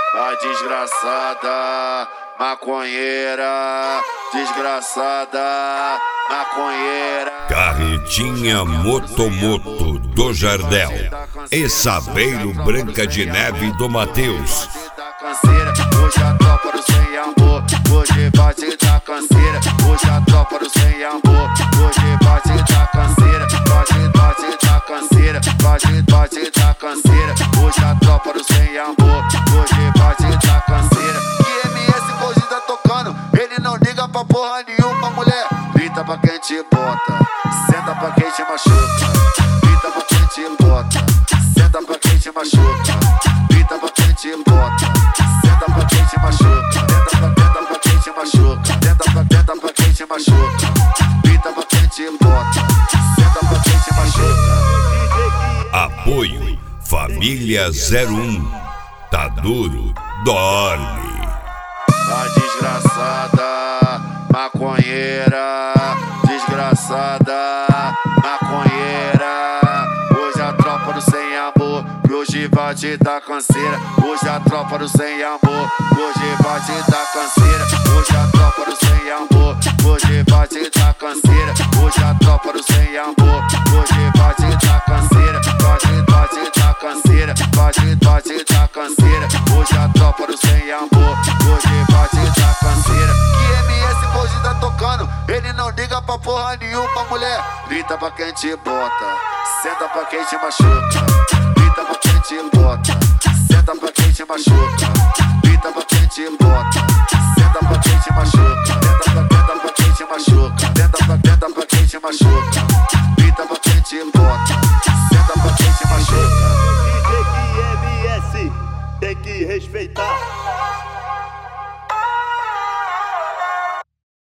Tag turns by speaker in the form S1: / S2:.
S1: A desgraçada, maconheira, desgraçada, maconheira.
S2: Carretinha Motomoto do Jardel e Sabeiro Branca de Neve do Mateus.
S1: Hoje a tropa do sem amor, hoje vai te dar canseira. Hoje a tropa do sem amor, hoje vai te dar canseira. Vai te dar canseira, vai te dar canseira. Hoje a tropa do sem amor, hoje vai te dar canseira. Que MS hoje tá tocando, ele não liga pra porra nenhuma, mulher. Grita pra quem te bota, senta pra quem te machuca. Grita pra quem te bota, senta pra quem te machuca. Grita pra quem te bota, senta pra quem te machuca. Tenta pra quem te machuca. Tenta pra quem te machuca. Grita pra quem te bota, senta pra quem te machuca.
S2: Apoio Família 01. Tá duro, dorme.
S1: A desgraçada, maconheira, desgraçada, maconheira. Hoje a tropa do sem amor, que hoje vai te dar canseira. Hoje a tropa do sem amor, hoje vai te dar canseira. Hoje a tropa do sem amor, hoje vai te dar canseira. Hoje a tropa do sem amor, hoje vai te dar canseira. Vai te dar canseira, vai te dar canseira. Hoje a tropa do sem amor, hoje vai te dar canseira. Que MS hoje tá tocando, ele não liga pra porra nenhuma, mulher. Grita pra quem te bota, senta pra quem te machuca. Grita pra quem te bota, senta pra quem te machuca. Grita pra quem te bota, senta pra quem te machuca. Tenta pra quem te machuca. Tenta pra quem te machuca. Grita pra quem te bota, senta pra quem te machuca.